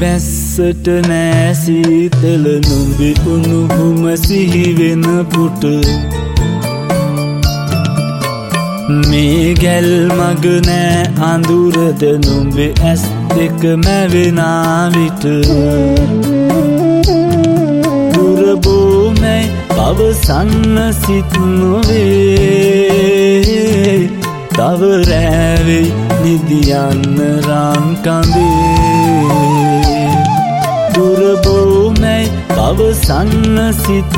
වැස්සට නෑ සීතල නුඹේ උණුහුම සිහි වෙන පුට මේ ගැල් මග නෑ අඳුරද නුඹේ ඇස් දෙක මැවෙනා විට දුර බොමැයි පවසන්න සිත් නොවේ තව රැවෙයි නිදියන්න රන් කඳේ දුර බොමැයි පවසන්න සිත්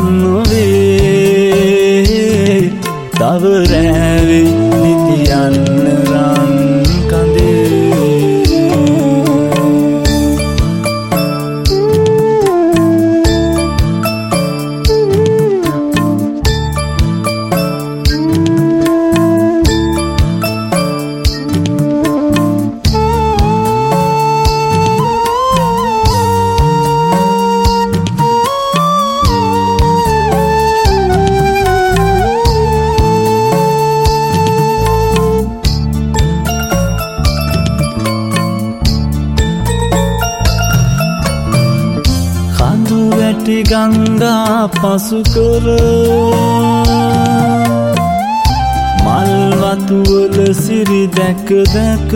නොවේ තව රැවෙයි නිදියන්න රන් කඳේ ගංගා පසු කර මල් වතුවල සිරි දැක දැක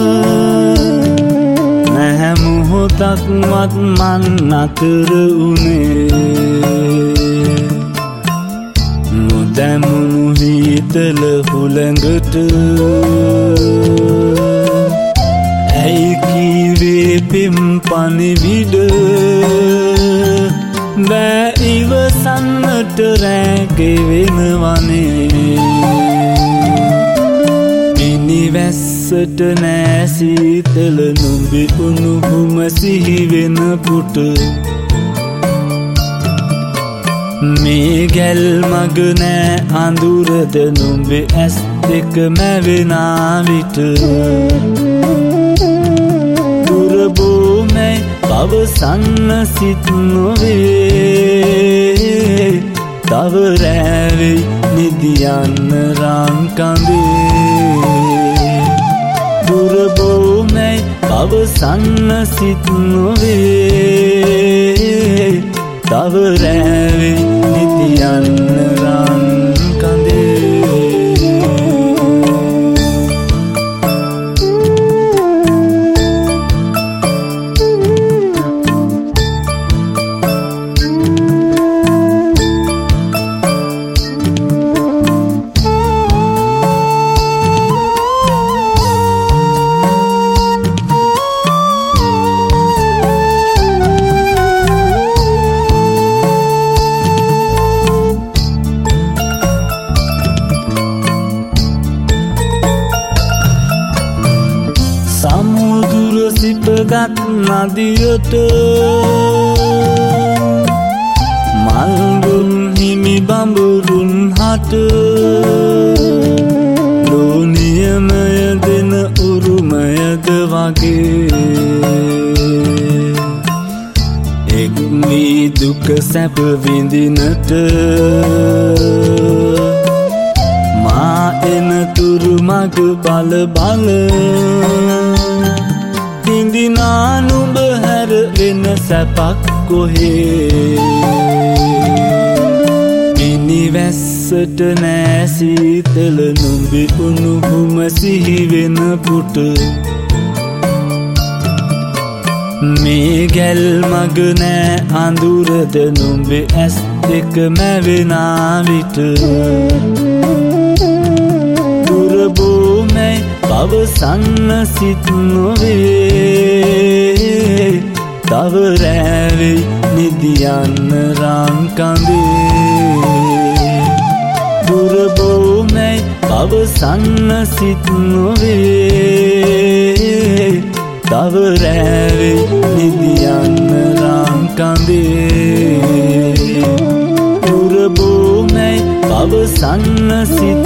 නැහැ මොහොතක්වත් මන් අතර උනේ නොදැමුණු හීතල හුළඟට ඇයි කීවේ පෙම් පණිවිඩ බෑ ඉවසන්නට රැගෙවෙනවනේ මිනි වැස්සට නෑ සීතල නුඹේ උණුහුම සිහි වෙන පුට මේ ගැල් මග නෑ අඳුරද නුඹේ ඇස් දෙක මැවෙනා විට දුර බොමැයි පවසන්න සිත් නොවේ තව රැවෙයි නිදියන්න රන් කඳේ දුර බොමැයි පවසන්න සිත් නොවේ තව රැවෙයි නිදියන්න රන් කඳේ සමුදුර සිපගත් නදියට මල්ගුන් හිමි බඹරුන් හට ලෝනියමය දෙන උරුමයද වගේ එක් වී දුක සැප විඳිනට මා එන තුරු මග බල බල හිඳිනා නුඹ හැර වෙන සැපක් කොහේ මිනි වැස්සට නෑ සීතල නුඹේ උණුහුම සිහි වෙන පුට මේ ගැල් මග නෑ අඳුරද නුඹේ ඇස් දෙක මැවෙනා විට දුර බොමැයි පවසන්න සිත් නොවේ තව රැවෙයි නිදියන්න රන් කඳේ දුර බොමැයි පවසන්න සිත් නොවේ තව රැවෙයි නිදියන්න රන් කඳේ දුර බොමැයි පවසන්න සිත්